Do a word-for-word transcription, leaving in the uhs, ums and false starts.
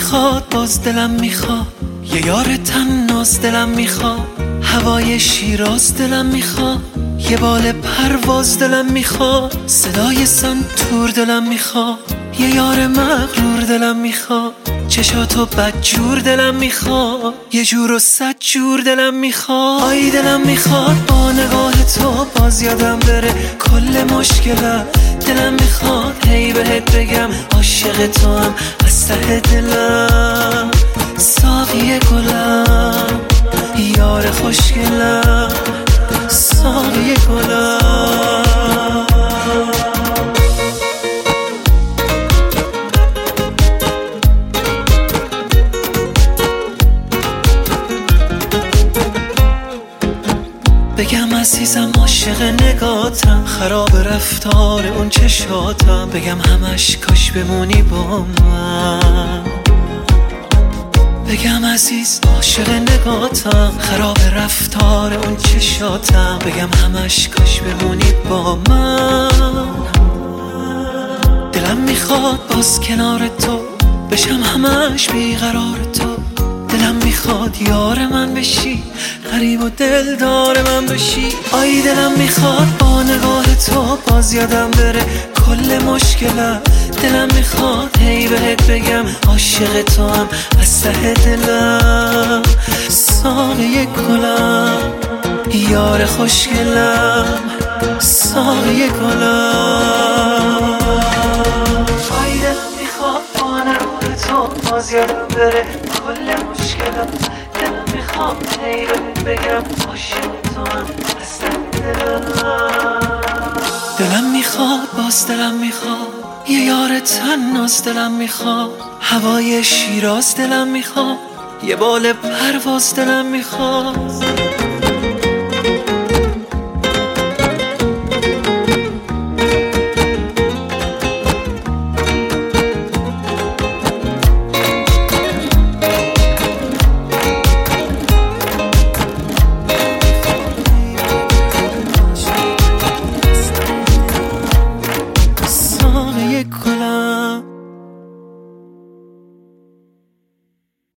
میخواد باز دلم میخواد یه یار تناز دلم میخواد هوای شیراز دلم میخواد یه بال پرواز دلم میخواد صدای سنتور دلم میخواد یه یار مغرور دلم میخواد چشاتو بدجور دلم میخواد یه جور و صد جور دلم میخواد آی دلم میخواد با نگاه تو باز یادم بره کل مشکلم دلم میخواد هی بهت بگم عاشق تو هم از ته دلم ساقی گلم یار خوشگلم ساقی گلم بگم عزیزم عاشق نگاتم خراب رفتار اون چشاتم بگم همش کاش بمونی با من بگم عزیز عاشق نگاتم خراب رفتار اون چشاتم بگم همش کاش بمونی با من دلم میخواد باز کنار تو بشم همش بیقرار تو دلم میخواد یار من بشی غریب و دلدار من بشی آی دلم میخواد با نگاه تو باز یادم بره کل مشکلم دلم میخواد هی بهت بگم عاشق تو هم از ته دلم ساقی گلم یار خوشگلم ساقی گلم آی دلم میخواد با نگاه تو باز یادم بره کل مشکلم دلم میخواد هی بهت بگم عاشق تو هم از ته دلم دلم میخواد باز دلم میخواد یه یار تناز دلم میخواد هوای شیراز دلم میخواد یه بال پرواز دلم میخواد